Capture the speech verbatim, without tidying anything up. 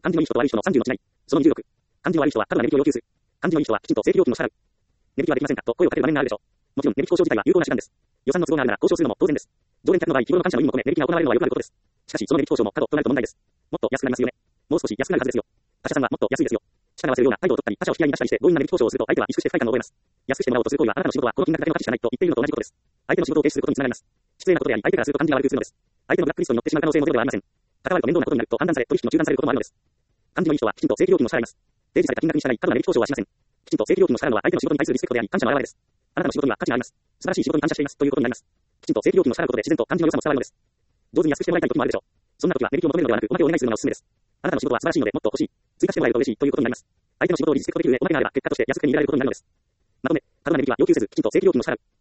感じのいい人と悪い人のさんじゅうの違い。そのにじゅうろく。感じの悪い人は過度な値引きを要求する。感じのいい人はきちんと正規料金を支払う。値引きはできませんかと声をかける場面があるでしょう。もちろん値引き交渉自体は有効な手段です。予算の都合があるなら交渉するのも当然です。常連客の場合、日頃の感謝の意味も込め値引きが行われるのはよくあることです。しかし、その値引き交渉も過度となると問題です。もっと安くなりますよね。もう少し安くなるはずですよ。他社さんはもっと安いですよ。力を合わせるような態度を取ったり、他社を引き合いに出したりして強引な値引き交渉をすると相手は萎縮して不快感を覚えます。安くしてもらおうとする行為は、あなたの仕事はこの金額だけの価値しかないと言っているのと同じことです。相手の仕事を停止することにつながります。失礼なことであり、相手からすると感じが悪くするのです。相手のブラックリストに乗ってしまう可能性もゼロではありません。関わると面倒なことになると判断され、取引の中断されることもあるのです。感じのいい人はきちんと正規料金を支払います。提示された金額に従い、過度な値引き交渉はしません。きちんと正規料金を支払うのは相手の仕事に対するリスペクトであり、感謝の表れです。あなたの仕事には価値があります。素晴らしい仕事に感謝していますということになります。きちんと正規料金を支払うことで自然と感じの良さも伝わるのです。上手に安くしてもらいたい時もあるでしょう。そんな時は値引きを求めるのではなく、おまけをお願いするのがおすすめです。あなたの仕事は素晴らしいのでもっと欲しい。追加してもらえると嬉しいということになります。相手の仕事をリスペクトできる上、おまけがあれば結果として安く手に入れられることになるのです。まとめ、過度な値引きは要求せず、きちんと正規料金を支払う。